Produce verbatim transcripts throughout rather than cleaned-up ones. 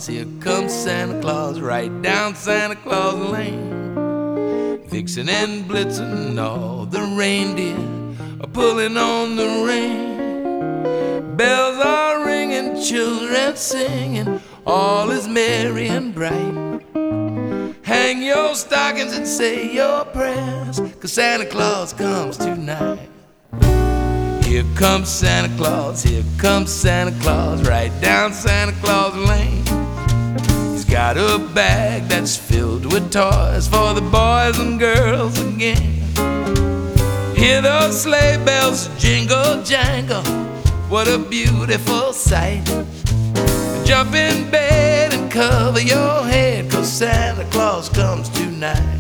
Claus, here comes Santa Claus, right down Santa Claus Lane. Vixen and Blitzen, all the reindeer are pulling on the rein. Bells are ringing, children singing, all is merry and bright. Hang your stockings and say your prayers, 'cause Santa Claus comes tonight. Here comes Santa Claus, here comes Santa Claus, right down Santa Claus Lane. He's got a bag that's filled with toys for the boys and girls again. Hear those sleigh bells jingle jangle, what a beautiful sight. Jump in bed and cover your head, 'cause Santa Claus comes tonight.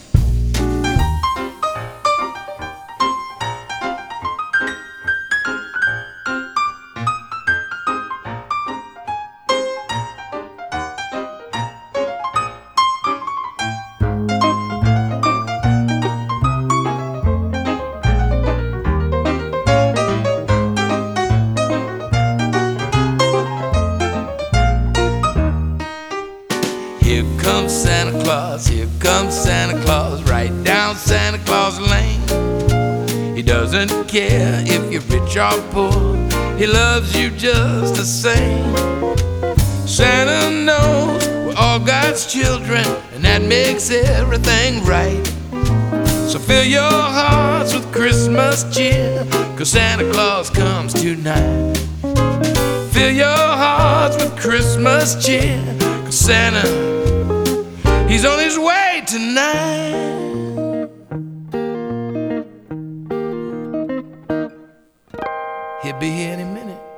Here comes Santa Claus, here comes Santa Claus, right down Santa Claus Lane. He doesn't care if you're rich or poor, he loves you just the same. Santa knows we're all God's children, and that makes everything right. So fill your hearts with Christmas cheer, 'cause Santa Claus comes tonight. Fill your hearts with Christmas cheer, 'cause Santa, he's on his way tonight. He'll be here any minute.